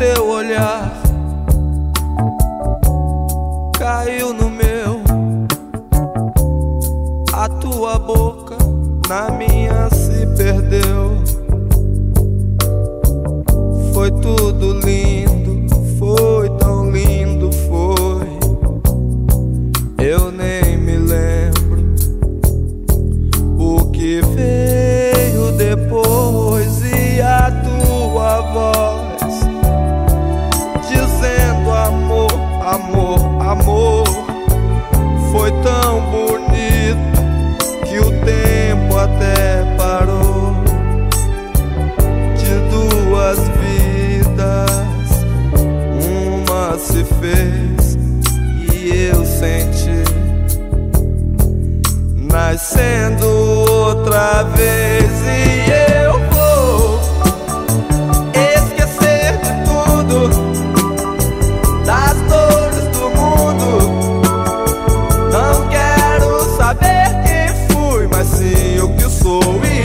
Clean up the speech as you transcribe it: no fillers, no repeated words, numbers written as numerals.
teu olhar caiu no meu, a tua boca na minha se perdeu. Foi tudo lindo, foi tão lindo, foi. Eu nem me lembro o que veio depois, e a tua voz dizendo amor, amor, amor. Foi tão bonito que o tempo até parou. De duas vidas, uma se fez e eu senti, nascendo outra vez. E eu vou esquecer de tudo, das dores do mundo. Não quero saber quem fui, mas sim o que sou.